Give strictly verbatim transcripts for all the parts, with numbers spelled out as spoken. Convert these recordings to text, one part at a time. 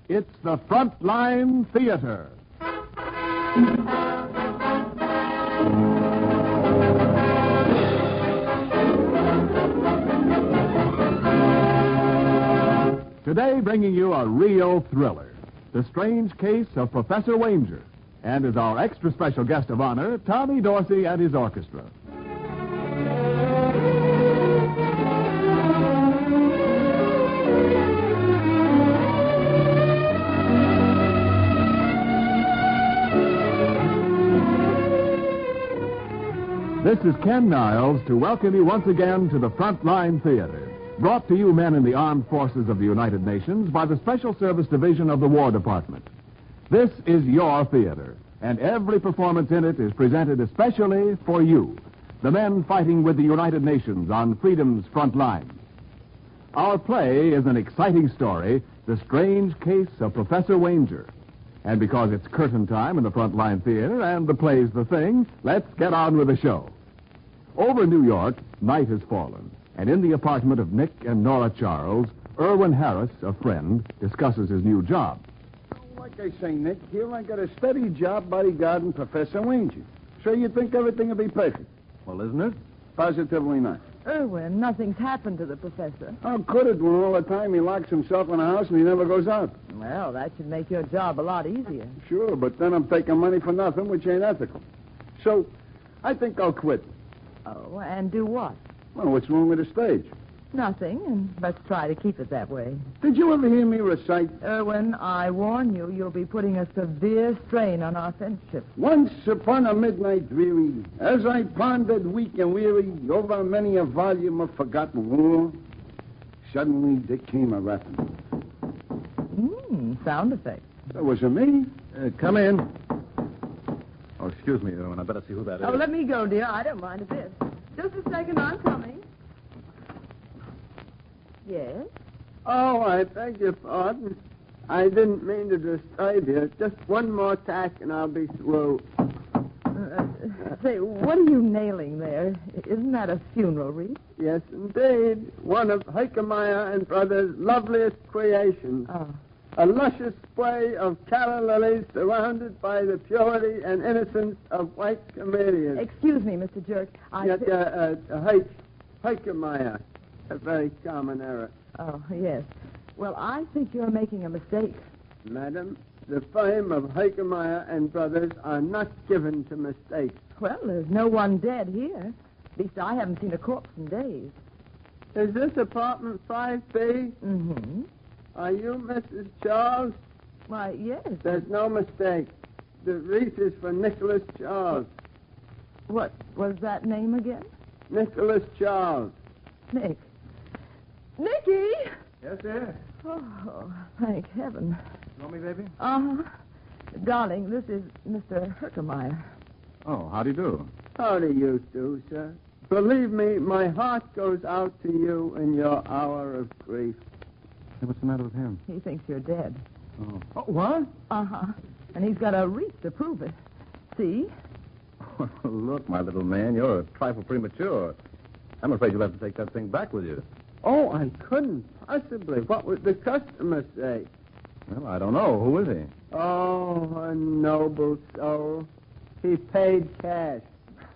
It's the Frontline Theater. Today, bringing you a real thriller, The Strange Case of Professor Wanger, and as our extra special guest of honor, Tommy Dorsey and his orchestra. This is Ken Niles to welcome you once again to the Frontline Theater, brought to you men in the armed forces of the United Nations by the Special Service Division of the War Department. This is your theater, and every performance in it is presented especially for you, the men fighting with the United Nations on freedom's front lines. Our play is an exciting story, The Strange Case of Professor Wanger. And because it's curtain time in the Frontline Theater and the play's the thing, let's get on with the show. Over New York, night has fallen, and in the apartment of Nick and Nora Charles, Irwin Harris, a friend, discusses his new job. Like I say, Nick, here I got a steady job bodyguarding Professor Wanger. So you think everything will be perfect? Well, isn't it? Positively not. Irwin, nothing's happened to the professor. How could it when all the time he locks himself in a house and he never goes out? Well, that should make your job a lot easier. Sure, but then I'm taking money for nothing, which ain't ethical. So, I think I'll quit. Oh, and do what? Well, what's wrong with the stage? Nothing, and let's try to keep it that way. Did you ever hear me recite? Irwin, I warn you, you'll be putting a severe strain on our friendship. Once upon a midnight dreary, as I pondered weak and weary over many a volume of forgotten lore, suddenly there came a rapping. Hmm, sound effect. That wasn't me. Uh, come in. Oh, excuse me, Irwin. I better see who that is. Oh, let me go, dear. I don't mind a bit. Just a second, I'm coming. Yes? Oh, I beg your pardon. I didn't mean to disturb you. Just one more tack and I'll be through. Uh, say, what are you nailing there? Isn't that a funeral wreath? Yes, indeed. One of Heikemeyer and Brothers' loveliest creations. Oh. A luscious spray of calla lilies surrounded by the purity and innocence of white camellias. Excuse me, Mister Jerk. I... Yet, uh, uh, Heike, Heikemeyer. A very common error. Oh, yes. Well, I think you're making a mistake. Madam, the firm of Heikemeyer and Brothers are not given to mistakes. Well, there's no one dead here. At least I haven't seen a corpse in days. Is this apartment five B? Mm-hmm. Are you Missus Charles? Why, yes. There's no mistake. The wreath is for Nicholas Charles. What was that name again? Nicholas Charles. Nick. Nicky! Yes, sir? Oh, thank heaven. You want me, baby? Uh-huh. Darling, this is Mister Herkemeyer. Oh, how do you do? How do you do, sir? Believe me, my heart goes out to you in your hour of grief. Hey, what's the matter with him? He thinks you're dead. Oh. Oh, what? Uh-huh. And he's got a wreath to prove it. See? Oh, look, my little man, you're a trifle premature. I'm afraid you'll have to take that thing back with you. Oh, I couldn't possibly. What would the customer say? Well, I don't know. Who is he? Oh, a noble soul. He paid cash.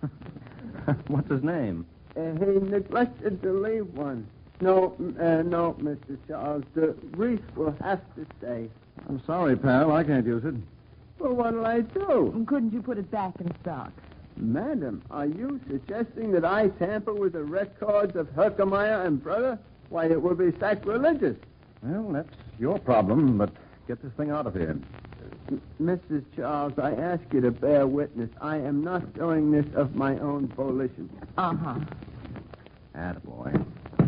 What's his name? Uh, he neglected to leave one. No, uh, no, Mister Charles. The wreath will have to stay. I'm sorry, pal. I can't use it. Well, what'll I do? Couldn't you put it back in stock? Madam, are you suggesting that I tamper with the records of Herkemeyer and Brother? Why, it would be sacrilegious. Well, that's your problem, but get this thing out of here. M- Missus Charles, I ask you to bear witness. I am not doing this of my own volition. Uh-huh. Attaboy.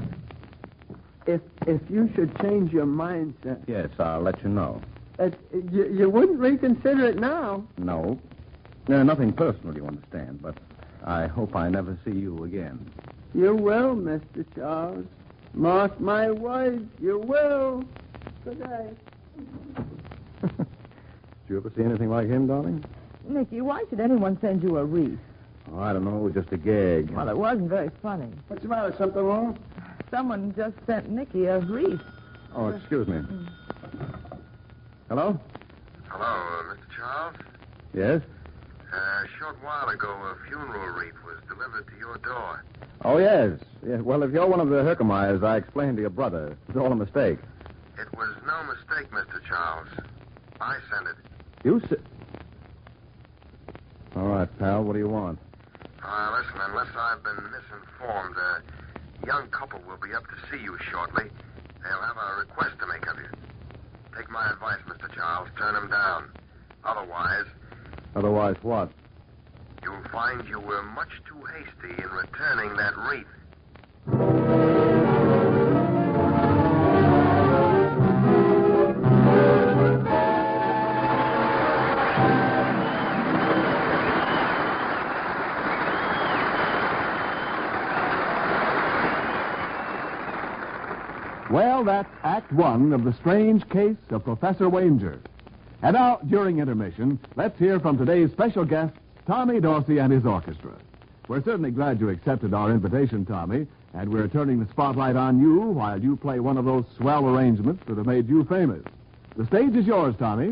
If if you should change your mind, sir, Yes, I'll let you know. uh, you, you wouldn't reconsider it now. No. No, nothing personal, you understand, but I hope I never see you again. You will, Mister Charles. Mark my words, you will. Good day. Did you ever see anything like him, darling? Nicky, why should anyone send you a wreath? Oh, I don't know. It was just a gag. Well, it wasn't very funny. What's the matter? Something wrong? Someone just sent Nicky a wreath. Oh, excuse me. Hello? Hello, uh, Mister Charles? Yes? Uh, a short while ago, a funeral wreath was delivered to your door. Oh, yes. yes. Well, if you're one of the Herkemeyers, I explained to your brother. It's all a mistake. It was no mistake, Mister Charles. I sent it. You said... All right, pal. What do you want? Uh, listen, unless I've been misinformed, a young couple will be up to see you shortly. They'll have a request to make of you. Take my advice, Mister Charles. Turn them down. Otherwise... Otherwise what? You'll find you were much too hasty in returning that wreath. Well, that's Act One of The Strange Case of Professor Wanger. And now, during intermission, let's hear from today's special guest, Tommy Dorsey and his orchestra. We're certainly glad you accepted our invitation, Tommy, and we're turning the spotlight on you while you play one of those swell arrangements that have made you famous. The stage is yours, Tommy.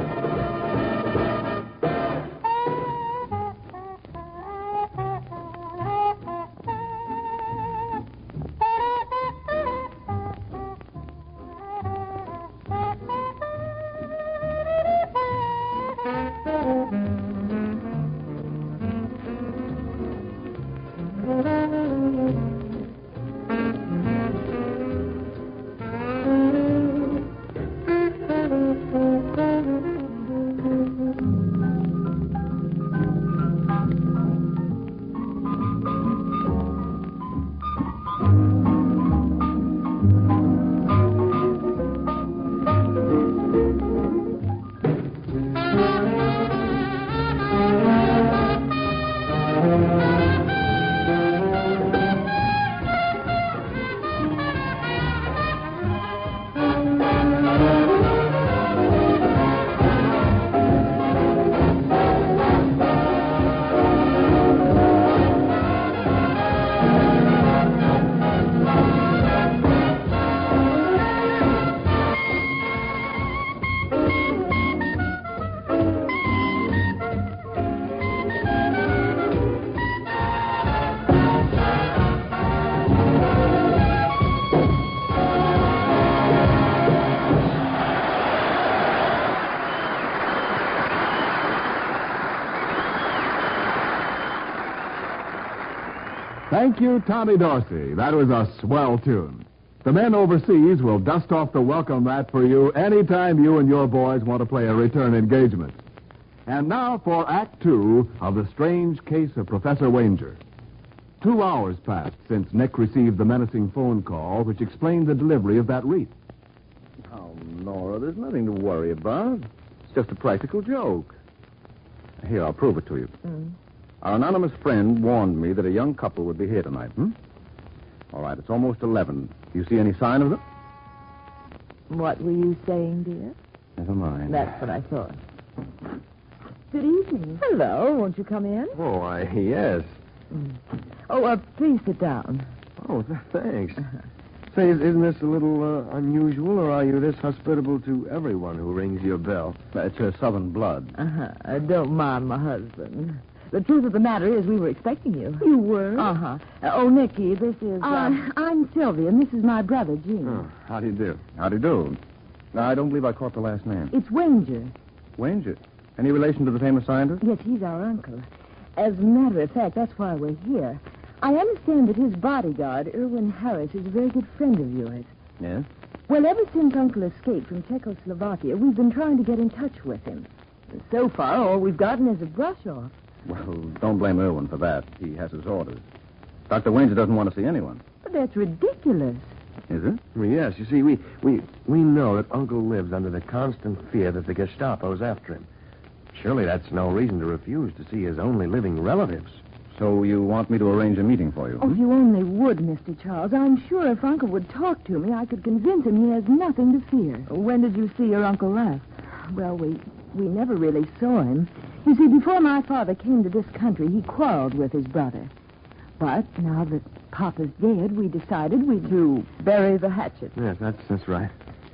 Thank you, Tommy Dorsey. That was a swell tune. The men overseas will dust off the welcome mat for you anytime you and your boys want to play a return engagement. And now for Act Two of The Strange Case of Professor Wanger. Two hours passed since Nick received the menacing phone call which explained the delivery of that wreath. Oh, Nora, there's nothing to worry about. It's just a practical joke. Here, I'll prove it to you. Mm. Our anonymous friend warned me that a young couple would be here tonight. Hmm? All right, it's almost eleven. Do you see any sign of them? What were you saying, dear? Never mind. That's what I thought. Good evening. Hello. Won't you come in? Oh, I, yes. Mm. Oh, uh, please sit down. Oh, th- thanks. Say, is, isn't this a little uh, unusual, or are you this hospitable to everyone who rings your bell? It's her southern blood. Uh-huh. Uh, don't mind my husband. The truth of the matter is we were expecting you. You were? Uh-huh. Uh, oh, Nicky, this is... Uh, Uh, I'm Sylvia, and this is my brother, Gene. Oh, how do you do? How do you do? I don't believe I caught the last name. It's Wanger. Wanger. Any relation to the famous scientist? Yes, he's our uncle. As a matter of fact, that's why we're here. I understand that his bodyguard, Irwin Harris, is a very good friend of yours. Yes? Well, ever since Uncle escaped from Czechoslovakia, we've been trying to get in touch with him. So far, all we've gotten is a brush-off. Well, don't blame Irwin for that. He has his orders. Doctor Wanger doesn't want to see anyone. But that's ridiculous. Is it? Well, yes, you see, we, we, we know that Uncle lives under the constant fear that the Gestapo's after him. Surely that's no reason to refuse to see his only living relatives. So you want me to arrange a meeting for you? Oh, hmm? if you only would, Mister Charles. I'm sure if Uncle would talk to me, I could convince him he has nothing to fear. when did you see your uncle last? Well, we, we never really saw him. You see, before my father came to this country, he quarreled with his brother. But now that Papa's dead, we decided we'd... To bury the hatchet. Yes, that's, that's right.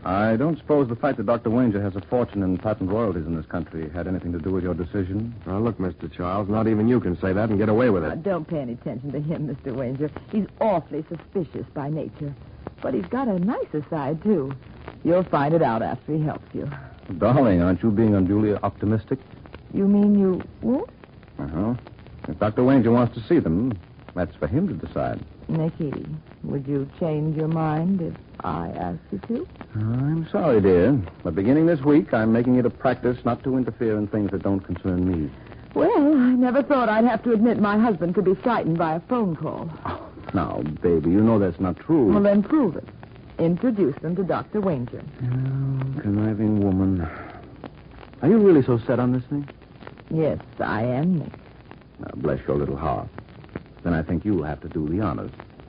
I don't suppose the fact that Doctor Wanger has a fortune in patent royalties in this country had anything to do with your decision? Now, look, Mister Charles, not even you can say that and get away with Now, it. don't pay any attention to him, Mister Wanger. He's awfully suspicious by nature. But he's got a nicer side, too. You'll find it out after he helps you. Darling, aren't you being unduly optimistic? You mean you won't? Uh-huh. If Doctor Wanger wants to see them, that's for him to decide. Nicky, would you change your mind if I asked you to? I'm sorry, dear. But beginning this week, I'm making it a practice not to interfere in things that don't concern me. Well, I never thought I'd have to admit my husband could be frightened by a phone call. Oh, now, baby, you know that's not true. Well, then prove it. Introduce them to Doctor Wanger. Oh, conniving woman. Are you really so set on this thing? Yes, I am, Nick. Now, bless your little heart. Then I think you'll have to do the honors.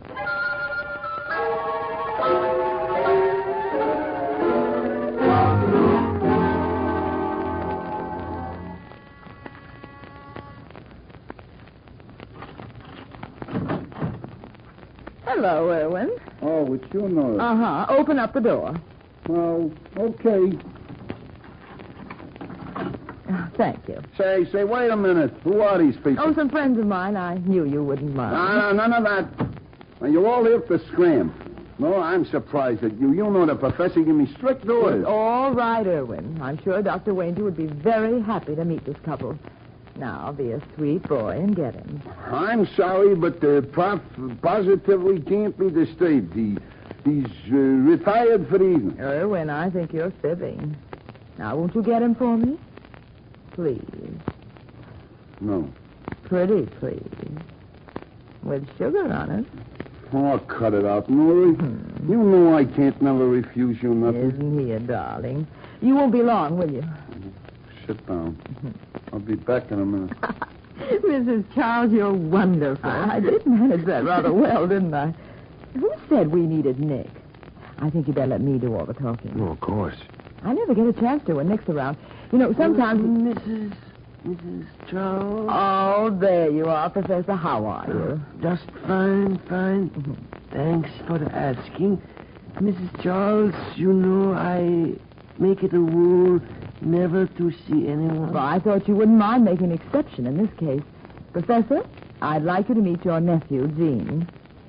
Hello, Irwin. Oh, it's you, Nora. Uh-huh. Open up the door. Oh, okay. Oh, thank you. Say, say, wait a minute. Who are these people? Oh, some friends of mine. I knew you wouldn't mind. No, no, none of that. Now, you all here for scram. No, I'm surprised at you. You know the professor gave me strict orders. It's all right, Irwin. I'm sure Doctor Wanger would be very happy to meet this couple. Now, be a sweet boy and get him. I'm sorry, but the prof positively can't be disturbed. He, he's uh, retired for the evening. Irwin, I think you're fibbing. Now, won't you get him for me? Please. No. Pretty please. With sugar on it. Oh, cut it out, Nora. Hmm. You know I can't never refuse you nothing. Isn't he a darling? You won't be long, will you? Sit down. I'll be back in a minute. Missus Charles, you're wonderful. I did manage that rather well, didn't I? Who said we needed Nick? I think you better let me do all the talking. Oh, of course. I never get a chance to when Nick's around. You know, sometimes... Missus Missus Charles? Oh, there you are, Professor. How are you? Just fine, fine. Thanks for asking. Missus Charles, you know I make it a rule never to see anyone. Well, I thought you wouldn't mind making an exception in this case. Professor, I'd like you to meet your nephew, Jean.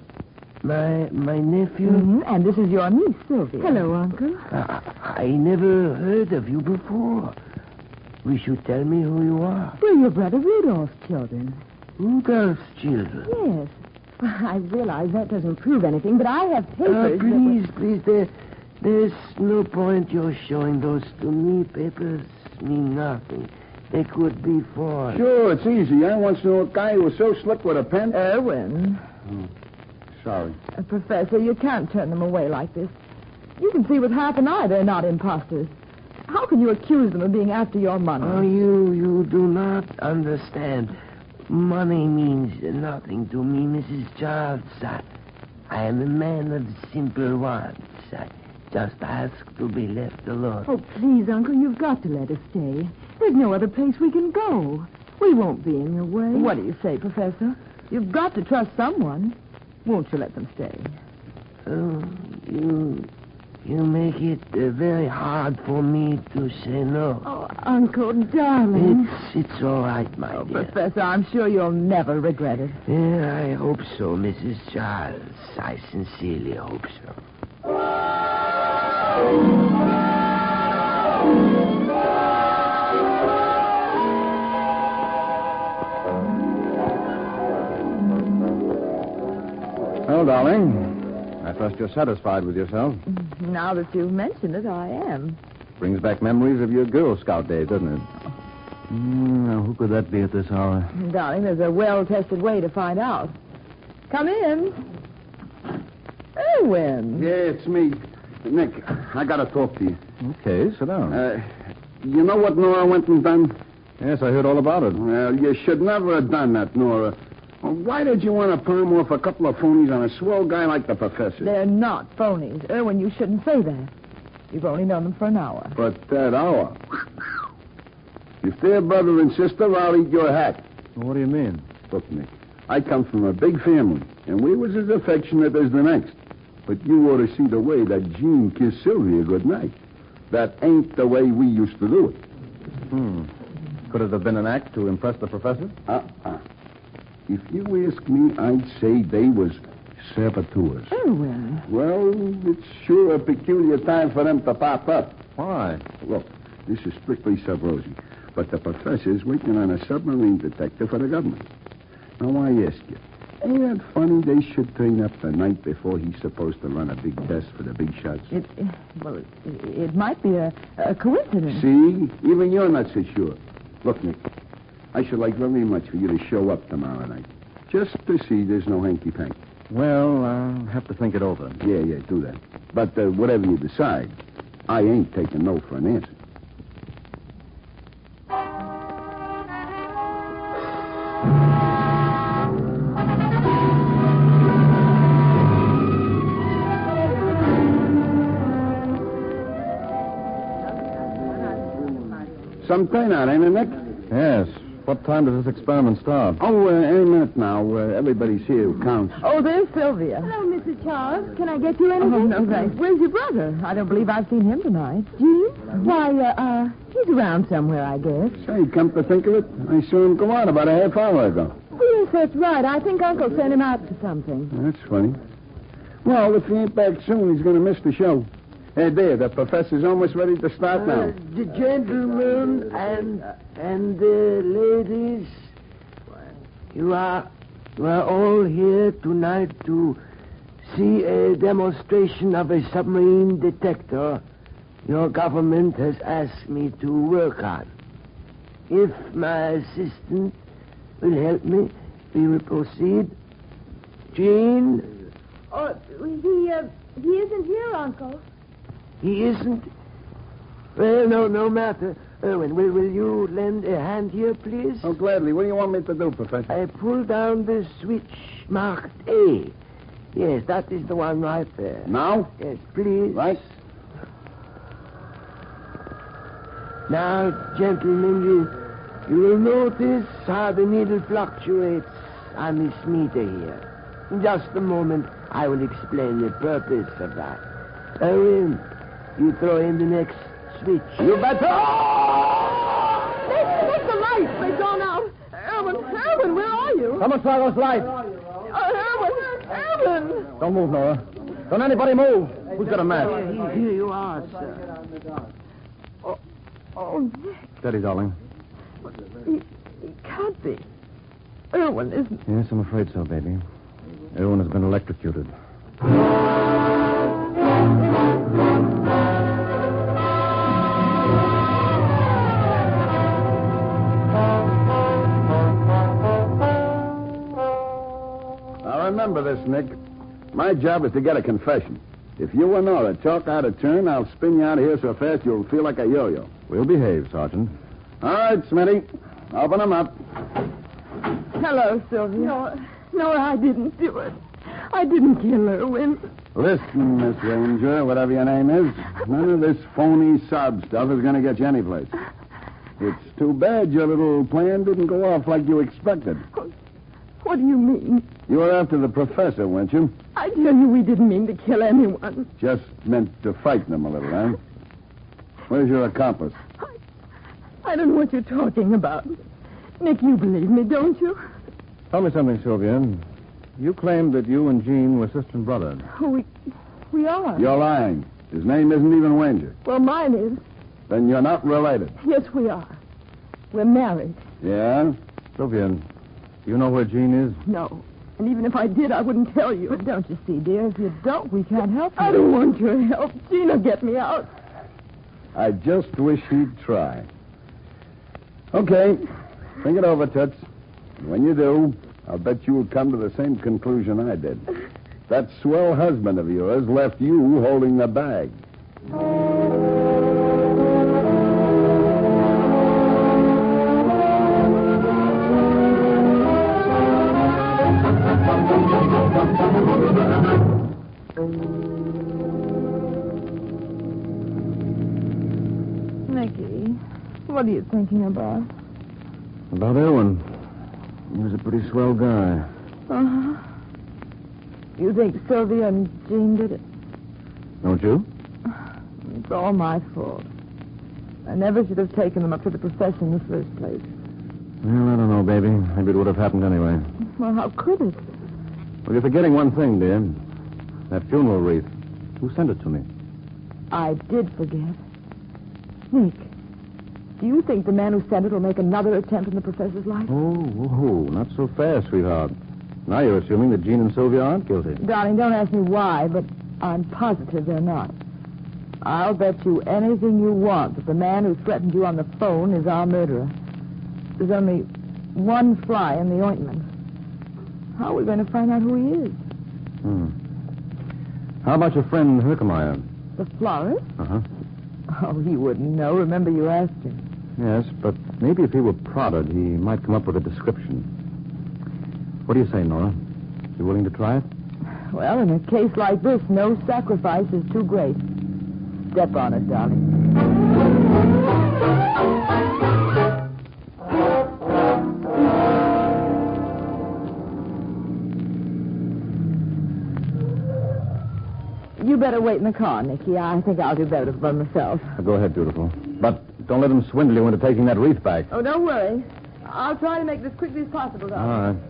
My my nephew? Mm-hmm. And this is your niece, Sylvia. Hello, Uncle. I, I never heard of you before. Wish you tell me who you are. We're your brother Rudolph's children. Rudolph's children? Yes. Well, I realize that doesn't prove anything, but I have papers. Uh, that please, would- please, there, there's no point you're showing those to me. Papers mean nothing. They could be forged. Sure, it's easy. I once knew a guy who was so slick with a pen. Irwin. Oh, sorry. Uh, Professor, you can't turn them away like this. You can see with half an eye they're not imposters. How can you accuse them of being after your money? Oh, you, you do not understand. Money means nothing to me, Missus Charles. I, I am a man of simple wants. I just ask to be left alone. Oh, please, Uncle, you've got to let us stay. There's no other place we can go. We won't be in your way. What do you say, Professor? You've got to trust someone. Won't you let them stay? Oh, you, you make it uh, very hard for me to say no. Oh, Uncle, darling. It's, it's all right, my Oh, dear. Professor, I'm sure you'll never regret it. Yeah, I hope so, Missus Charles. I sincerely hope so. Well, darling, I trust you're satisfied with yourself. Now that you've mentioned it, I am. Brings back memories of your Girl Scout days, doesn't it? Mm, now, who could that be at this hour? Darling, there's a well-tested way to find out. Come in. Irwin. Yeah, it's me. Nick, I got to talk to you. Okay, sit down. Uh, you know what Nora went and done? Yes, I heard all about it. Well, you should never have done that, Nora. Well, why did you want to palm off a couple of phonies on a swell guy like the professor? They're not phonies. Irwin, you shouldn't say that. You've only known them for an hour. But that hour. If they're brother and sister, I'll eat your hat. What do you mean? Look, Nick, I come from a big family, and we was as affectionate as the next. But you ought to see the way that Jean kissed Sylvia goodnight. That ain't the way we used to do it. Hmm. Could it have been an act to impress the professor? Uh-uh. If you ask me, I'd say they was saboteurs. Erwin. Well, it's sure a peculiar time for them to pop up. Why? Look, this is strictly sub rosy, but the professor's working on a submarine detector for the government. Now, I ask you, ain't that funny they should turn up the night before he's supposed to run a big test for the big shots? It, it well, it, it might be a, a coincidence. See? Even you're not so sure. Look, Nick, I should like very much for you to show up tomorrow night. Just to see there's no hanky-panky. Well, I'll have to think it over. Yeah, yeah, do that. But uh, whatever you decide, I ain't taking no for an answer. Some turnout, ain't it, Nick? Yes. What time does this experiment start? Oh, uh, any minute now. Uh, everybody's here who counts. Oh, there's Sylvia. Hello, Missus Charles. Can I get you anything? Oh, no, thanks. Where's your brother? I don't believe I've seen him tonight. Gene? Why, uh, uh, he's around somewhere, I guess. Say, come to think of it, I saw him go out about a half hour ago. Yes, that's right. I think Uncle sent him out for something. That's funny. Well, if he ain't back soon, he's going to miss the show. Hey, there, the professor's almost ready to start Uh, now. the gentlemen and and the ladies, you are you are all here tonight to see a demonstration of a submarine detector your government has asked me to work on. If my assistant will help me, we will proceed. Jean? Oh, he, uh, he isn't here, Uncle. He isn't? Well, no, no matter. Erwin, will, will you lend a hand here, please? Oh, gladly. What do you want me to do, Professor? I pull down the switch marked A. Yes, that is the one right there. Now? Yes, please. Right. Now, gentlemen, you, you will notice how the needle fluctuates on this meter here. In just a moment, I will explain the purpose of that. Erwin, you throw in the next switch. You betcha! Nick, Nick, the lights, they've gone out. Erwin, Erwin, where are you? Someone try those lights. Uh, Erwin, Erwin. Don't move, Nora. Don't anybody move. Who's got a match? Here, here you are, sir. Oh, oh, Nick, Steady, darling. he, he can't be. Erwin isn't. Yes, I'm afraid so, baby. Everyone has been electrocuted. Now, remember this, Nick. My job is to get a confession. If you and Nora talk out of turn, I'll spin you out of here so fast you'll feel like a yo-yo. We'll behave, Sergeant. All right, Smitty. Open them up. Hello, Sylvia. No, no, I didn't do it. I didn't kill Erwin. Listen, Miss Ranger, whatever your name is, none of this phony sob stuff is going to get you anyplace. It's too bad your little plan didn't go off like you expected. What do you mean? You were after the professor, weren't you? I tell you, we didn't mean to kill anyone. Just meant to frighten him a little, huh? Where's your accomplice? I, I don't know what you're talking about. Nick, you believe me, don't you? Tell me something, Sylvia. You claimed that you and Jean were sister and brother. Oh, we, we are. You're lying. His name isn't even Wanger. Well, mine is. Then you're not related. Yes, we are. We're married. Yeah? Sylvia, do you know where Jean is? No. And even if I did, I wouldn't tell you. But don't you see, dear, if you don't, we can't help you. I don't want your help. Gina, get me out. I just wish he'd try. Okay. Think it over, Toots. When you do, I'll bet you'll come to the same conclusion I did. That swell husband of yours left you holding the bag. Nicky, what are you thinking about? About Erwin. He was a pretty swell guy. Uh-huh. You think Sylvia and Jean did it? Don't you? It's all my fault. I never should have taken them up to the professor in the first place. Well, I don't know, baby. Maybe it would have happened anyway. Well, how could it? Well, you're forgetting one thing, dear. That funeral wreath. Who sent it to me? I did forget. Nick, do you think the man who sent it will make another attempt in the professor's life? Oh, oh, not so fast, sweetheart. Now you're assuming that Jean and Sylvia aren't guilty. Darling, don't ask me why, but I'm positive they're not. I'll bet you anything you want that the man who threatened you on the phone is our murderer. There's only one fly in the ointment. How are we going to find out who he is? Hmm. How about your friend Herkemeyer? The florist? Uh-huh. Oh, he wouldn't know. Remember you asked him. Yes, but maybe if he were prodded, he might come up with a description. What do you say, Nora? You willing to try it? Well, in a case like this, no sacrifice is too great. Step on it, darling. You better wait in the car, Nicky. I think I'll do better by myself. Go ahead, beautiful. But don't let him swindle you into taking that wreath back. Oh, don't worry. I'll try to make this quickly as possible, darling. All right.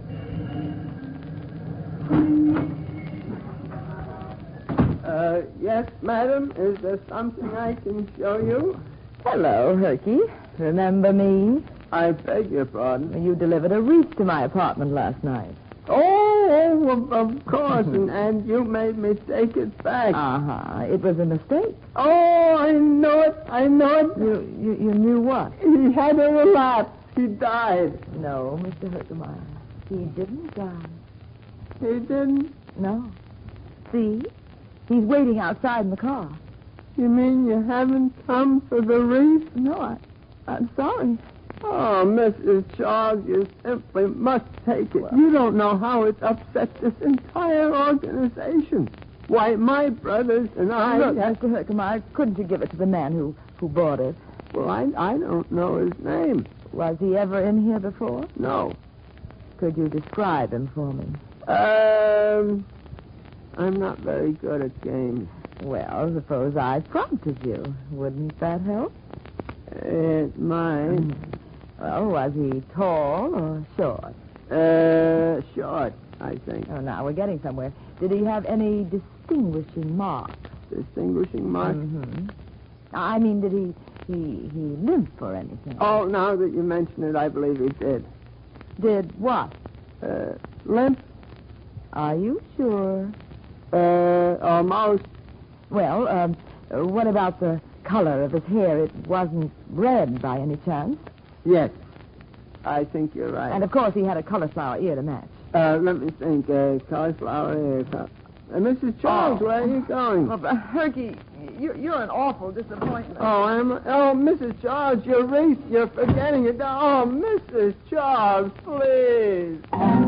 Uh, yes, madam. Is there something I can show you? Hello, Herky. Remember me? I beg your pardon. You delivered a wreath to my apartment last night. Oh, of, of course, and, and you made me take it back. Uh-huh. It was a mistake. Oh, I know it. I know it. You, you, you knew what? He had a relapse. He died. No, Mister Herkemeyer. He didn't die. He didn't? No. See? He's waiting outside in the car. You mean you haven't come for the wreath? No, I, I'm sorry. Oh, Missus Charles, you simply must take it. You don't know how it's upset this entire organization. Why, my brothers and I... Look, Mister Herkemeyer, couldn't you give it to the man who, who bought it? Well, I, I don't know his name. Was he ever in here before? No. Could you describe him for me? Um... I'm not very good at games. Well, suppose I prompted you. Wouldn't that help? It might. Well, was he tall or short? Uh, short, I think. Oh, now we're getting somewhere. Did he have any distinguishing marks? Distinguishing marks? Mm-hmm. I mean, did he, he, he limp or anything? Oh, now that you mention it, I believe he did. Did what? Uh, limp? Are you sure? Uh, almost. Well, um, uh, what about the color of his hair? It wasn't red by any chance? Yes. I think you're right. And, of course, he had a cauliflower ear to match. Uh, let me think. Uh, cauliflower ear. Uh, Missus Charles, Oh. where are you going? Well, but, Herky, you're, you're an awful disappointment. Oh, I'm... Oh, Missus Charles, your wreath. You're forgetting it. Oh, Missus Charles, please.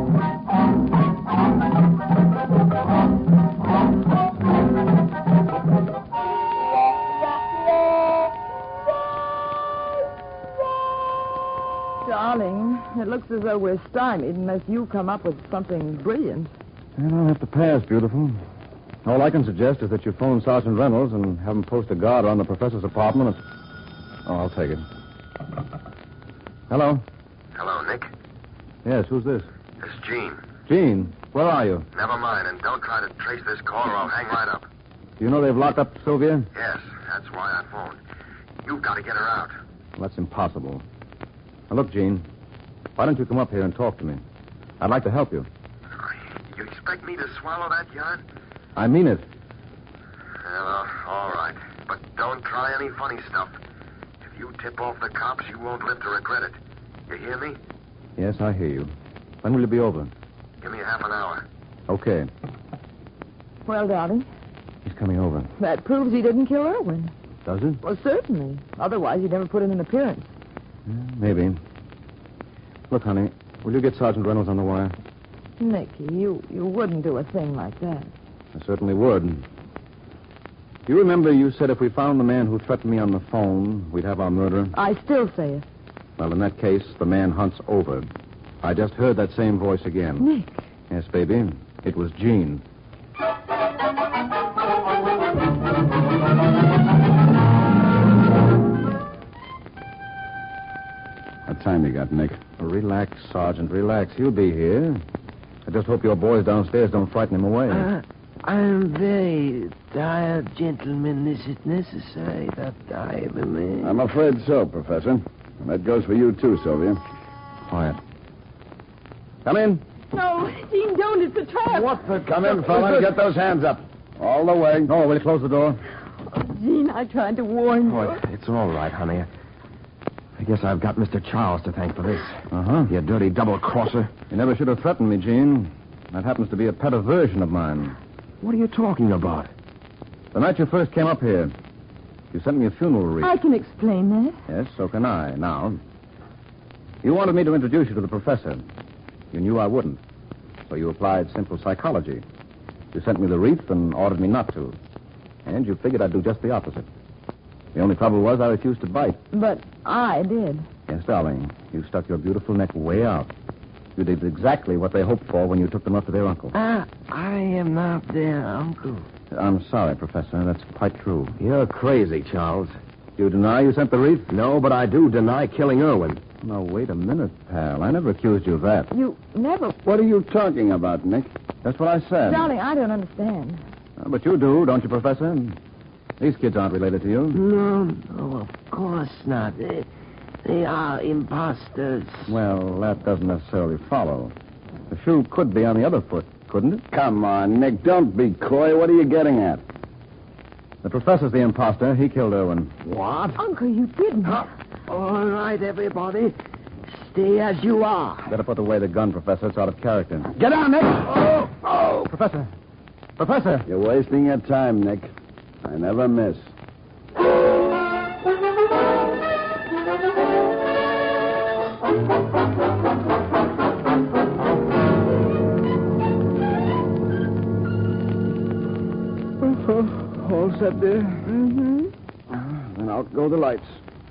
Darling, it looks as though we're stymied unless you come up with something brilliant. And I'll have to pass, beautiful. All I can suggest is that you phone Sergeant Reynolds and have him post a guard around the professor's apartment. And... Oh, I'll take it. Hello? Hello, Nick. Yes, who's this? It's Jean. Jean, where are you? Never mind, and don't try to trace this call or I'll hang right up. Do you know they've locked up Sylvia? Yes, that's why I phoned. You've got to get her out. Well, that's impossible. Now, look, Jean, why don't you come up here and talk to me? I'd like to help you. You expect me to swallow that yarn? I mean it. Well, uh, all right. But don't try any funny stuff. If you tip off the cops, you won't live to regret it. You hear me? Yes, I hear you. When will you be over? Give me half an hour. Okay. Well, darling, He's coming over. that proves he didn't kill Irwin. Does it? Well, certainly. Otherwise, he'd never put in an appearance. Yeah, maybe. Look, honey, will you get Sergeant Reynolds on the wire? Nicky, you, you wouldn't do a thing like that. I certainly would. You remember you said if we found the man who threatened me on the phone, we'd have our murderer? I still say it. Well, in that case, the man hunts over. I just heard that same voice again. Nick. Yes, baby. It was Jean. what time you got, Nick? Relax, Sergeant, relax. He'll be here. I just hope your boys downstairs don't frighten him away. Uh, I'm very tired, gentlemen. Is it necessary that I have a man? I'm afraid so, Professor. And that goes for you, too, Sylvia. Quiet. Come in. No, Gene, don't. It's a trap. What the... Come in, fella. Get those hands up. All the way. Oh, will you close the door? Oh, Gene, I tried to warn you. Oh, it- it's all right, honey. I guess I've got Mister Charles to thank for this. Uh-huh. You dirty double-crosser. You never should have threatened me, Gene. That happens to be a pet aversion of mine. What are you talking about? The night you first came up here, you sent me a funeral wreath. I can explain that. Yes, so can I. Now, you wanted me to introduce you to the professor. You knew I wouldn't. So you applied simple psychology. You sent me the wreath and ordered me not to. And you figured I'd do just the opposite. The only trouble was I refused to bite. But I did. Yes, darling. You stuck your beautiful neck way out. You did exactly what they hoped for when you took them up to their uncle. Ah, I am not their uncle. I'm sorry, Professor. That's quite true. You're crazy, Charles. Do you deny you sent the wreath? No, but I do deny killing Irwin. No, wait a minute, pal. I never accused you of that. You never... What are you talking about, Nick? That's what I said. Darling, I don't understand. Uh, but you do, don't you, Professor? These kids aren't related to you. No, no, of course not. They, they are imposters. Well, that doesn't necessarily follow. The shoe could be on the other foot, couldn't it? Come on, Nick. Don't be coy. What are you getting at? The professor's the imposter. He killed Irwin. What? Uncle, you didn't. All right, everybody. Stay as you are. Better put away the gun, Professor. It's out of character. Get down, Nick! Oh, oh! Professor! Professor! You're wasting your time, Nick. I never miss. All set there? Mm-hmm. Then out go the lights.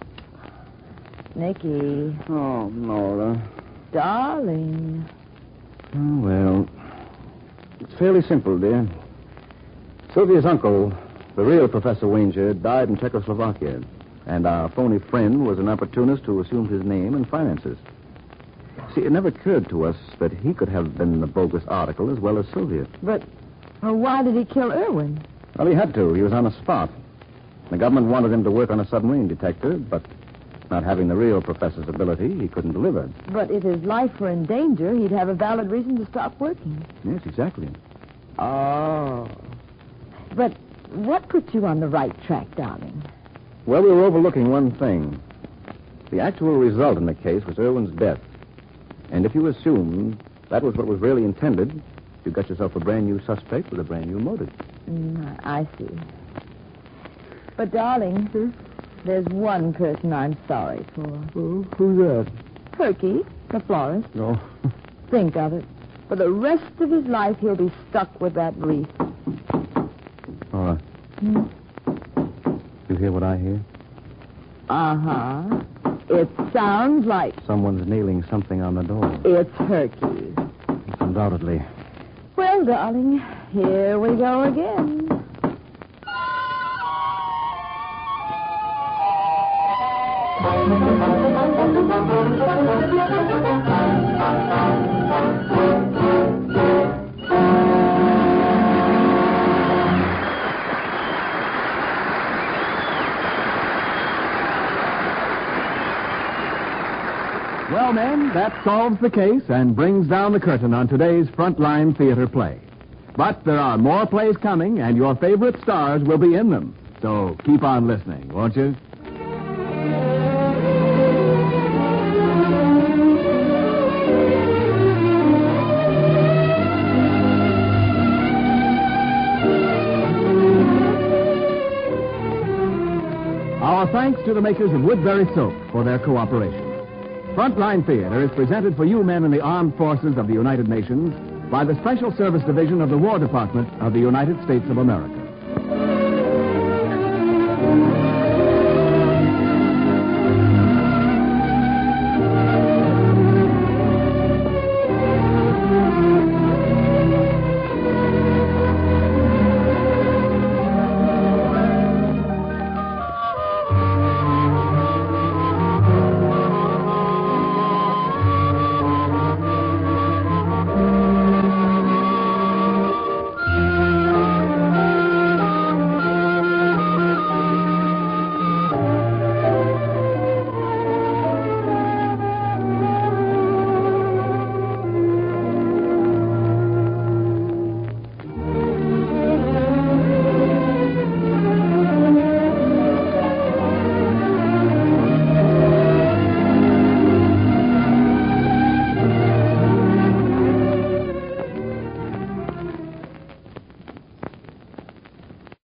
Nicky, Oh, Nora. darling. Oh, well, it's fairly simple, dear. Sylvia's uncle, the real Professor Wanger, died in Czechoslovakia, and our phony friend was an opportunist who assumed his name and finances. See, it never occurred to us that he could have been the bogus article as well as Sylvia. But well, why did he kill Irwin? Well, he had to. He was on the spot. The government wanted him to work on a submarine detector, but not having the real professor's ability, he couldn't deliver. But if his life were in danger, he'd have a valid reason to stop working. Yes, exactly. Oh. But what put you on the right track, darling? Well, we were overlooking one thing. The actual result in the case was Irwin's death. And if you assume that was what was really intended, you got yourself a brand new suspect with a brand new motive. Mm, I see. But, darling, there's one person I'm sorry for. Oh, who's that? Perky, the florist. No. Think of it. For the rest of his life, he'll be stuck with that wreath. All right. Hmm? You hear what I hear? Uh-huh. It sounds like Someone's nailing something on the door. it's Herky. Undoubtedly. Well, darling, here we go again. Well, men, that solves the case and brings down the curtain on today's Frontline Theater play. But there are more plays coming, and your favorite stars will be in them. So keep on listening, won't you? Our thanks to the makers of Woodbury Soap for their cooperation. Frontline Theater is presented for you men in the armed forces of the United Nations by the Special Service Division of the War Department of the United States of America.